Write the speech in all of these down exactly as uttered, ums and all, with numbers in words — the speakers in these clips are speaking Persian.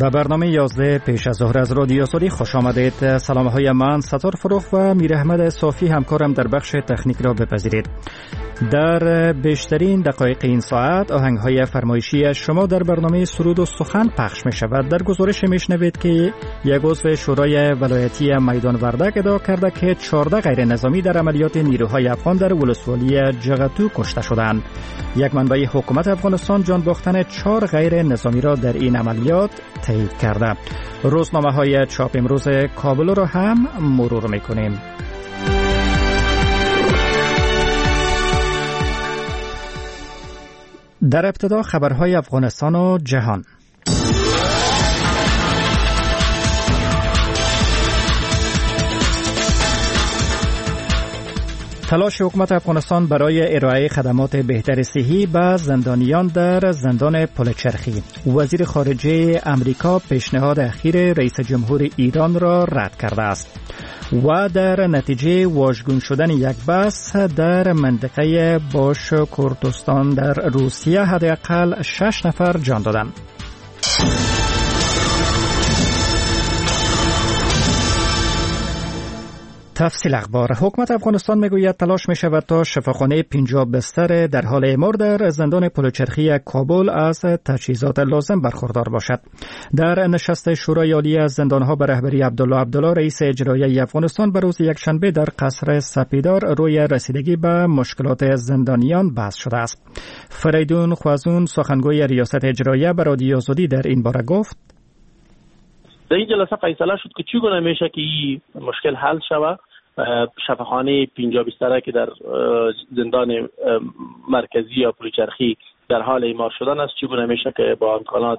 به برنامه یازده پیش از ظهر از رادیو سوری خوش آمدید. سلام های من ستار فروخ و میر احمد صافی همکارم در بخش تکنیک را بپذیرید. در بیشترین دقایق این ساعت آهنگ های فرمایشی شما در برنامه سرود و سخن پخش می شود. در گزارش می شنوید که یک عضو شورای ولایتی میدان وردک ادعا کرده که چهارده غیر نظامی در عملیات نیروهای افغان در ولسوالی جغتو کشته شدند. یک منبع حکومت افغانستان جان باختن چهار غیر نظامی را در این عملیات تایید کرده. روزنامه های چاپ امروز کابل را هم مرور می کنیم. در ابتدا خبرهای افغانستان و جهان. تلاش حکومت افغانستان برای ارائه خدمات بهتر صحی به زندانیان در زندان پلچرخی. وزیر خارجه امریکا پیشنهاد اخیر رئیس جمهور ایران را رد کرده است و در نتیجه واژگون شدن یک بس در منطقه باش کردستان در روسیه حداقل شش نفر جان دادند. تفصیل اخبار. حکومت افغانستان میگوید تلاش می شود تا شفاخانه پنجاه بستر در حال اعمار در زندان پلچرخی کابل از تجهیزات لازم برخوردار باشد. در نشست شورای عالی از زندانها به رهبری عبدالله عبدالله رئیس اجرایی افغانستان به روز یکشنبه در قصر سپیدار روی رسیدگی به مشکلات زندانیان بحث شده است. فریدون خوازون سخنگوی ریاست اجرایی به رادیو آزادی در این باره گفت: در این جلسه فیصله شد که چگونه میشه که این مشکل حل شود. شفاخانه پنجاه بستره که در زندان مرکزی یا پلچرخی در حال اعمار شدن است چگونه میشه که با امکانات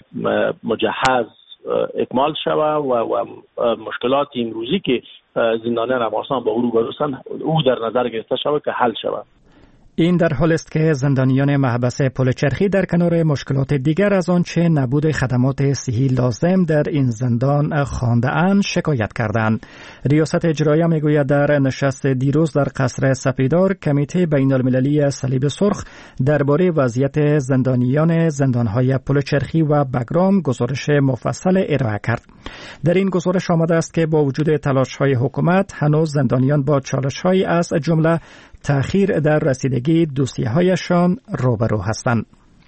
مجهز اکمال شود و, و مشکلات امروزی که زندانیان افغانستان با او روبرو هستند او در نظر گرفته شود که حل شود. این در حال است که زندانیان محبس پلچرخی در کنار مشکلات دیگر از آنچه نبود خدمات صحی لازم در این زندان خوانده‌اند شکایت کردند. ریاست اجرایی میگوید در نشست دیروز در قصر سپیدار کمیته بین المللی صلیب سرخ درباره وضعیت زندانیان زندانهای پلچرخی و بگرام گزارش مفصل ارائه کرد. در این گزارش آمده است که با وجود تلاش‌های حکومت هنوز زندانیان با چالش‌هایی از جمله تأخیر در رسیدگی دوسیه‌هایشان روبرو هستند.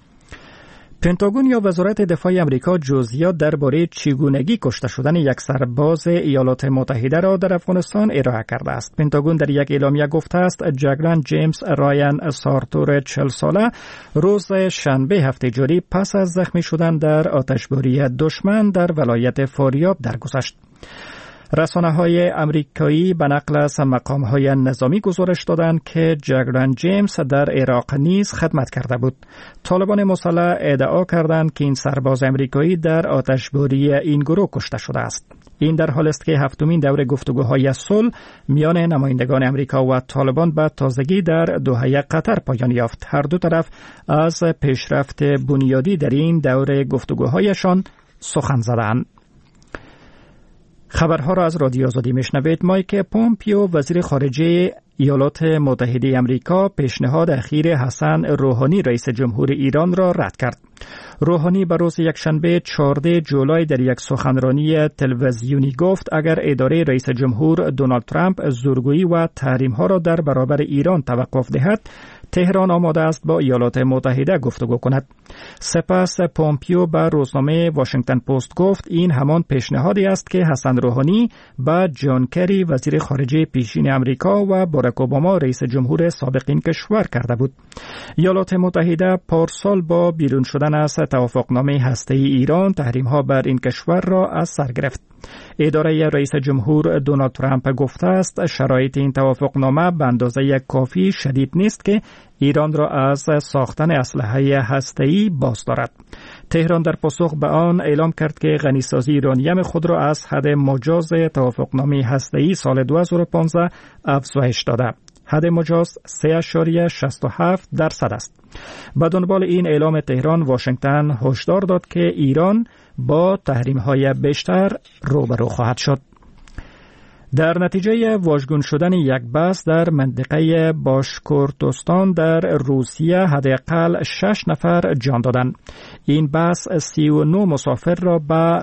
پنتاگون یا وزارت دفاع آمریکا جزئیات درباره چگونگی کشته شدن یک سرباز ایالات متحده را در افغانستان ارائه کرده است. پنتاگون در یک اعلامیه گفته است جگلن جیمز رایان سارتور چهل ساله روز شنبه هفته جاری پس از زخمی شدن در آتشباری دشمن در ولایت فاریاب درگذشت. رسانه‌های آمریکایی به نقل از مقام‌های نظامی گزارش دادند که جگلن جیمز در عراق نیز خدمت کرده بود. طالبان مسلح ادعا کردند که این سرباز آمریکایی در آتشباری این گروه کشته شده است. این در حال است که هفتمین دور گفتگوهای صلح میان نمایندگان آمریکا و طالبان به تازگی در دوحه قطر پایان یافت. هر دو طرف از پیشرفت بنیادی در این دور گفتگوهایشان سخن زدند. خبرها را از رادیو آزادی میشنوید. مایک پومپیو وزیر خارجه ایالات متحده آمریکا پیشنهاد اخیر حسن روحانی رئیس جمهور ایران را رد کرد. روحانی به روز یکشنبه چهاردهم جولای در یک سخنرانی تلویزیونی گفت اگر اداره رئیس جمهور دونالد ترامپ زورگویی و تحریم‌ها را در برابر ایران توقف دهد تهران آماده است با ایالات متحده گفتگو کند. سپس پومپیو به روزنامه واشنگتن پست گفت این همان پیشنهادی است که حسن روحانی به جان کری وزیر خارجه پیشین آمریکا و باراک اوباما رئیس جمهور سابق این کشور کرده بود. ایالات متحده پارسال با بیرون شدن از توافقنامه هسته‌ای ایران تحریم‌ها بر این کشور را از سر گرفت. اداره رئیس جمهور دونالد ترامپ گفته است شرایط این توافقنامه به اندازه کافی شدید نیست که ایران را از ساختن اسلحه هسته‌ای باز دارد. تهران در پاسخ به آن اعلام کرد که غنیسازی ایرانیم خود را از حد مجاز توافقنامه هسته‌ای سال دو هزار و پانزده افزایش داده. حد مجاز سه اشاریه شصت و هفت درصد است. به دنبال این اعلام تهران، واشنگتن هشدار داد که ایران با تحریم‌های بیشتر روبرو خواهد شد. در نتیجه واژگون شدن یک بس در منطقه باشکورتوستان در روسیه حداقل شش نفر جان دادند. این بس سی و نه مسافر را به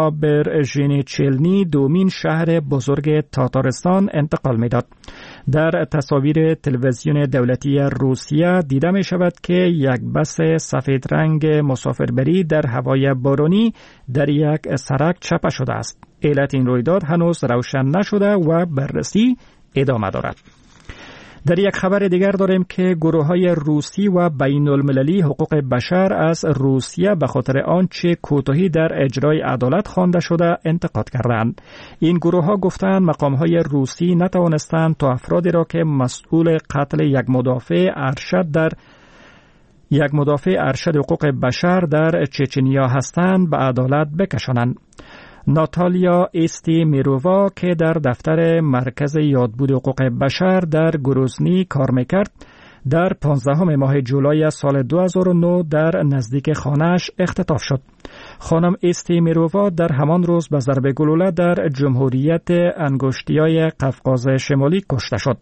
نابرژینچلنی دومین شهر بزرگ تاتارستان انتقال می‌داد. در تصاویر تلویزیون دولتی روسیه دیده می شود که یک بس سفید رنگ مسافربری در هوای بارانی در یک سرک چپه شده است. علت این رویداد هنوز روشن نشده و بررسی ادامه دارد. در یک خبر دیگر داریم که گروه‌های روسی و بین المللی حقوق بشر از روسیه به خاطر آنچه کوتاهی در اجرای عدالت خوانده شده انتقاد کردند. این گروه‌ها گفتند مقام‌های روسی نتوانستند تا افرادی را که مسئول قتل یک مدافع ارشد در یک مدافع ارشد حقوق بشر در چچنیا هستند به عدالت بکشانند. ناتالیا استی میرووا که در دفتر مرکز یادبود حقوق بشر در گروزنی کار میکرد، در پانزدهم ماه جولای سال دو هزار و نه در نزدیک خانه‌اش اختطاف شد. خانم استی میرووا در همان روز به ضرب گلوله در جمهوریت انگشتیای قفقاز شمالی کشته شد.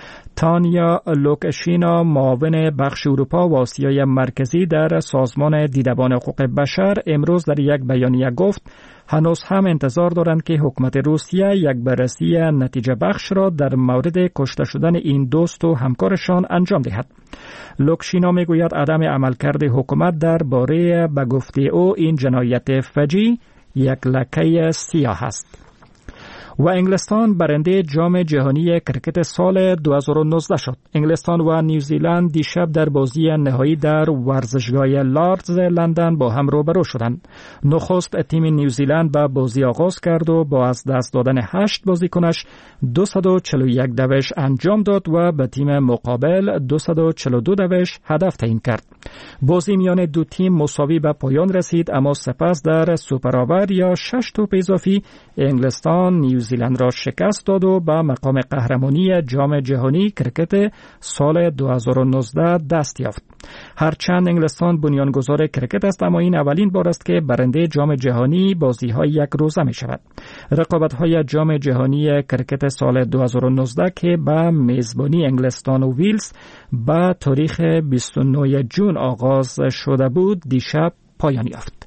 تانیا لوکشینا معاون بخش اروپا و آسیای مرکزی در سازمان دیدبان حقوق بشر امروز در یک بیانیه گفت هنوز هم انتظار دارند که حکومت روسیه یک بررسی نتیجه بخش را در مورد کشته شدن این دوست و همکارشان انجام دهد. لوکشینا میگوید عدم عملکرد حکومت درباره به گفته او این جنایت فجیع یک لکه سیاه است. و انگلستان برنده جام جهانی کرکت سال دو هزار و نوزده شد. انگلستان و نیوزیلند دیشب در بازی نهایی در ورزشگاه لاردز لندن با هم روبرو شدند. نخست تیم نیوزیلند به بازی آغاز کرد و با از دست دادن هشت بازیکنش دویست و چهل و یک دوش انجام داد و به تیم مقابل دویست و چهل و دو دوش هدف تعیین کرد. بازی میان دو تیم مساوی به پایان رسید، اما سپس در سوپر آور یا شش توپ اضافی انگلستان نیوزیلند را شکست داد و به مقام قهرمانی جام جهانی کرکت سال دو هزار و نوزده دست یافت. هرچند انگلستان بنیانگذار کرکت است، اما این اولین بار است که برنده جام جهانی بازی‌های یک روزه می شود. رقابت‌های جام جهانی کرکت سال دو هزار و نوزده که به میزبانی انگلستان و ویلز به تاریخ بیست و نه جون آغاز شده بود دیشب پایان یافت.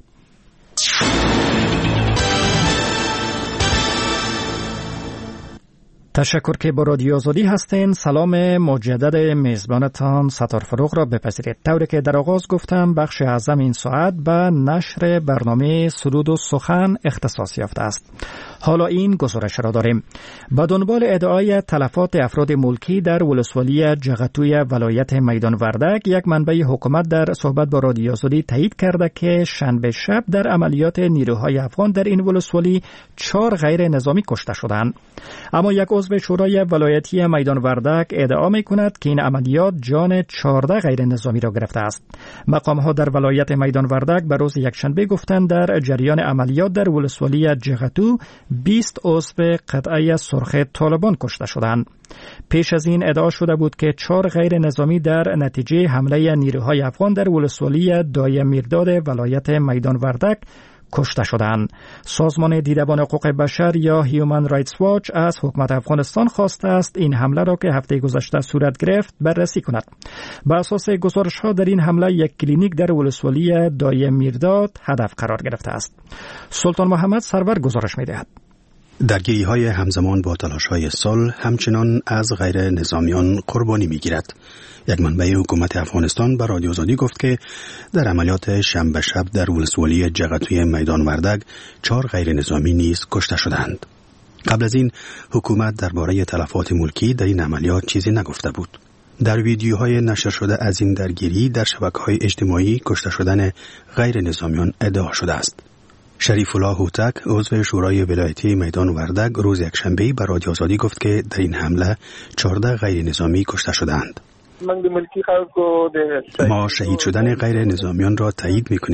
تشکر که با رادیو آزادی هستین. سلام مجدد میزبانتان ستار فروغ را بپذیرید. طوری که در آغاز گفتم بخش اعظم این ساعت به نشر برنامه سرود و سخن اختصاص یافته است. حالا این گزارش را داریم. با دنبال ادعای تلفات افراد ملکی در ولسوالی جغتوی ولایت میدان وردک، یک منبع حکومت در صحبت با رادیو آزادی تایید کرده که شنبه شب در عملیات نیروهای افغان در این ولسوالی چهار غیر نظامی کشته شدند. اما یک عضو شورای ولایتی میدان وردک ادعا می‌کند که این عملیات جان چهارده غیر نظامی را گرفته است. مقام‌ها در ولایت میدان وردک به روز یکشنبه گفتند در جریان عملیات در ولسوالی جغتو بیست عضو قطعه سرخ طالبان کشته شدند. پیش از این ادعا شده بود که چهار غیر نظامی در نتیجه حمله نیروهای افغان در ولسوالی دای میرداد ولایت میدان وردک کشته شدند. سازمان دیدبان حقوق بشر یا هیومن رایتس واچ از حکومت افغانستان خواسته است این حمله را که هفته گذشته صورت گرفت بررسی کند. بر اساس گزارش‌ها در این حمله یک کلینیک در ولسوالی دای میرداد هدف قرار گرفته است. سلطان محمد سرور گزارش می‌دهد. درگیری‌های همزمان با تلاش‌های صلح همچنان از غیر نظامیان قربانی می‌گیرد. یک منبع حکومت افغانستان به رادیو آزادی گفت که در عملیات شنبه شب در ولسوالی جغتوی میدان وردک چهار غیر نظامی نیز کشته شدند. قبل از این حکومت درباره تلفات ملکی در این عملیات چیزی نگفته بود. در ویدیوهای نشر شده از این درگیری در شبکه‌های اجتماعی کشته شدن غیر نظامیان ادعا شده است. شریف الله هوتک عضو شورای ولایتی میدان وردک روز یکشنبه به رادیو آزادی گفت که در این حمله چهارده غیر نظامی کشته شدند. ما شهید شدن غیر نظامیان را تایید می‌کنیم.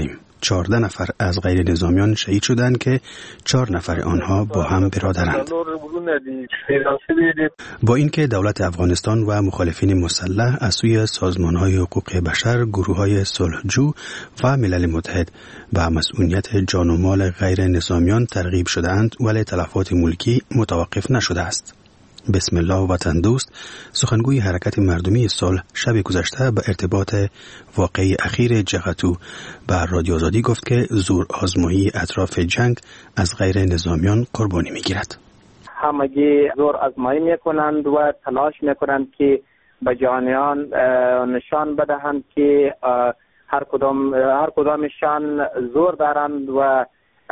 چهارده نفر از غیر نظامیان شهید شدند که چهار نفر آنها با هم برادرند. با اینکه دولت افغانستان و مخالفین مسلح از سوی سازمان‌های حقوق بشر، گروه‌های صلحجو و ملل متحد به مسئولیت جان و مال غیر نظامیان ترغیب شده‌اند، ولی تلفات ملکی متوقف نشده است. بسم الله وطن دوست، سخنگوی حرکت مردمی صلح، شب گذشته به ارتباط واقعی اخیر جغتو به رادیو آزادی گفت که زور آزمایی اطراف جنگ از غیر نظامیان قربانی میگیرد. همگی زور آزمایی میکنند و تلاش میکنند که به جانیان نشان بدهند که هر کدام هر کدامشان زور دارند و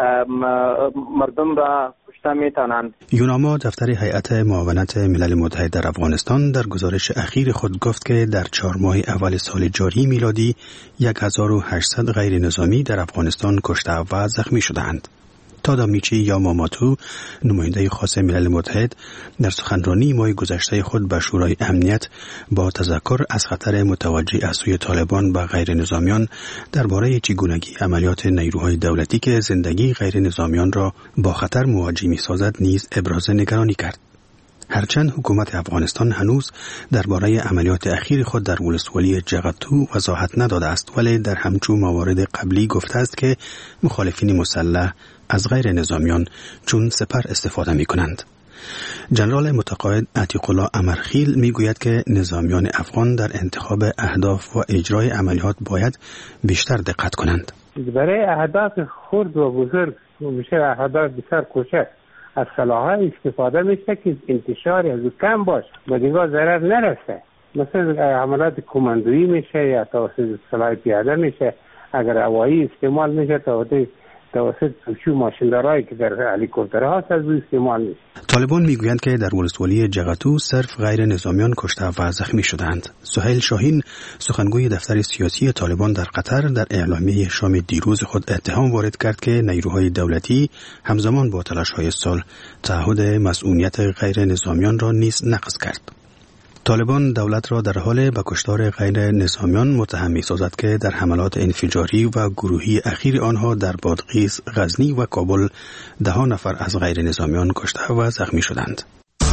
مردم را کشته میتونند. یوناما دفتر هیئت معاونت ملل متحد در افغانستان در گزارش اخیر خود گفت که در چهار ماه اول سال جاری میلادی هزار و هشتصد غیر نظامی در افغانستان کشته و زخمی شدند. تادامیچی یا ماماتو، نماینده خاص ملل متحد، در سخنرانی ماه گذشته خود به شورای امنیت با تذکر از خطر متوجه از سوی طالبان به غیر نظامیان درباره چگونگی عملیات نیروهای دولتی که زندگی غیر نظامیان را با خطر مواجه می‌سازد نیز ابراز نگرانی کرد. هرچند حکومت افغانستان هنوز درباره عملیات اخیر خود در ولسوالی جغتو وضاحت نداده است، ولی در همچون موارد قبلی گفته است که مخالفین مسلح از غیر نظامیان چون سپر استفاده می کنند. جنرال متقاعد عتیق الله امرخیل می گوید که نظامیان افغان در انتخاب اهداف و اجرای عملیات باید بیشتر دقت کنند. برای اهداف خرد و بزرگ میشه اهداف بسیار کوچک از سلاح‌ها استفاده میشه که انتشار از کم باشه و دیگه ضرر نرسه. مثلا عملیات کماندویی میشه یا توسط سلاح پیاده میشه، اگر هوایی استعمال میشه توسط توسط چو ماشیندارایی که در هلیکوپترها هست از استعمال میشه. طالبان میگویند که در ولسوالی جغتو صرف غیر نظامیان کشته و زخمی شدند. سهیل شاهین، سخنگوی دفتر سیاسی طالبان در قطر، در اعلامیه شام دیروز خود اتهام وارد کرد که نیروهای دولتی همزمان با تلاش‌های صلح تعهد مسئولیت غیر نظامیان را نیز نقض کرد. طالبان دولت را در حال به کشتار غیر نظامیان متهم می‌سازد که در حملات انفجاری و گروهی اخیر آنها در بادغیس، غزنی و کابل ده ها نفر از غیر نظامیان کشته و زخمی شدند.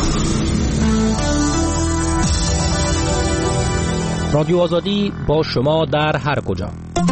رادیو آزادی با شما در هر کجا.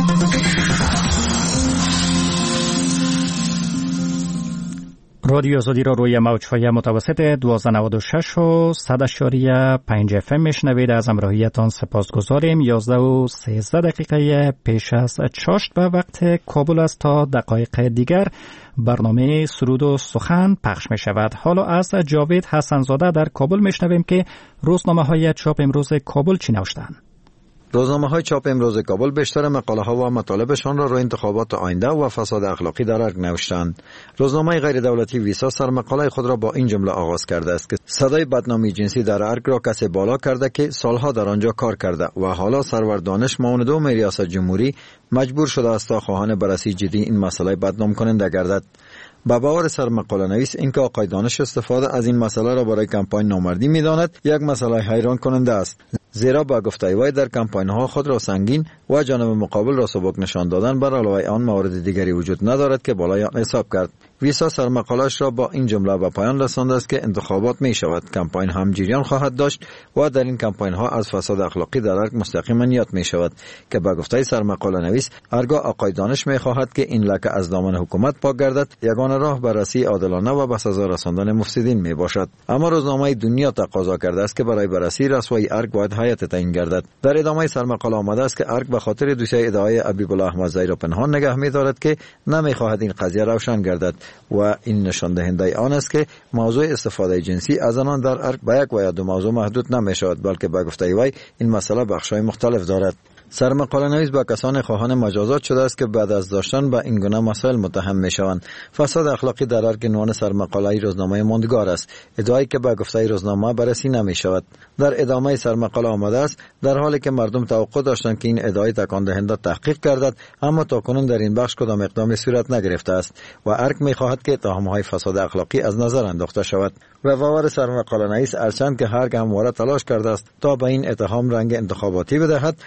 رادیو آزادی را روی موج‌های متوسط دوازده نود و شش و صد اشاریه پنج اف ام میشنوید. از همراهیتان سپاسگزاریم. یازده و سیزده دقیقه پیش از چاشت به وقت کابل است. تا دقایق دیگر برنامه سرود و سخن پخش می شود. حالا از جاوید حسنزاده در کابل میشنویم که روزنامه‌های چاپ امروز کابل چی نوشتند. روزنامه‌های چاپ امروز کابل بیشتر مقاله‌ها و مطالبشان را روی انتخابات آینده و فساد اخلاقی در ارگ نوشتند. روزنامه غیر دولتی ویسا سرمقاله خود را با این جمله آغاز کرده است که صدای بدنامی جنسی در ارگ را کسی بالا کرده که سالها در آنجا کار کرده و حالا سرور دانش معاون دوم ریاست جمهوری مجبور شده است تا خواهان بررسی جدی این مسئله بدنام کننده گردد. با باور سرمقاله نویس اینکه آقای دانش استفاده از این مسئله را برای کمپاین نامردی می‌داند یک مسئله حیران کننده است، زیرا با گفته وی در کمپاین ها خود را سنگین و جانب مقابل را سبک نشان دادن بر علاوه آن موارد دیگری وجود ندارد که بالای آن حساب کرد. ویسا سرمقاله‌اش را با این جمله به پایان رسانده است که انتخابات می شود، کمپاین هم جریان خواهد داشت و در این کمپاین ها از فساد اخلاقی در ارگ مستقیما یاد می شود که با گفته سرمقاله نویس ارگاه آقای دانش می خواهد که این لکه از دامن حکومت پاک گردد، یگانه راه بررسی عادلانه و به سزا رساندن مفسدین می باشد. اما روزنامه دنیا تقاضا کرده است که برای بررسی رسوایی ارگ باید هیئت تعیین گردد. در ادامه سرمقاله آمده است که ارگ به خاطر دوسیه ادعای حبیب الله احمدزایی را پنهان نگه می دارد که نمی خواهد این قضیه روشن گردد و این نشان دهنده آن است که موضوع استفاده جنسی از زنان در ارگ به یک و یا دو موضوع محدود نمی شود، بلکه به گفته وی این مسئله بخش‌های مختلف دارد. سرمقاله نویس با کسان خواهان مجازات شده است که بعد از داشتن به این گونه مسائل متهم می شوند. فساد اخلاقی در ارگ عنوان سرمقاله روزنامه ماندگار است، ادعایی که به گفته روزنامه بررسی نمی شود. در ادامه سرمقاله آمده است در حالی که مردم توقع داشتند که این ادعای تکان دهنده تحقیق گردد، اما تاکنون در این بخش کدام اقدامی صورت نگرفته است و ارگ می خواهد که اتهام‌های فساد اخلاقی از نظر انداخته شود. و باور سرمقاله نویس هرچند که هر همواره تلاش کرده است تا به این اتهام رنگ انتخاباتی بدهد، اما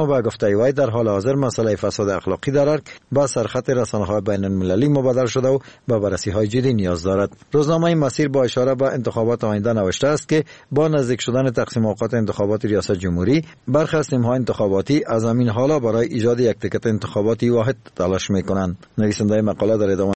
اما به گفته وی در حال حاضر مسئله فساد اخلاقی در ارگ با سرخط رسانه‌های بین المللی مبادله شده و به بررسی‌های جدی نیاز دارد. روزنامه مسیر با اشاره به انتخابات آینده نوشته است که با نزدیک شدن تقسیم اوقات انتخابات ریاست جمهوری، برخی از تیم‌های انتخاباتی از همین حالا برای ایجاد یک تیکت انتخاباتی واحد تلاش می‌کنند. نویسنده مقاله در ادامه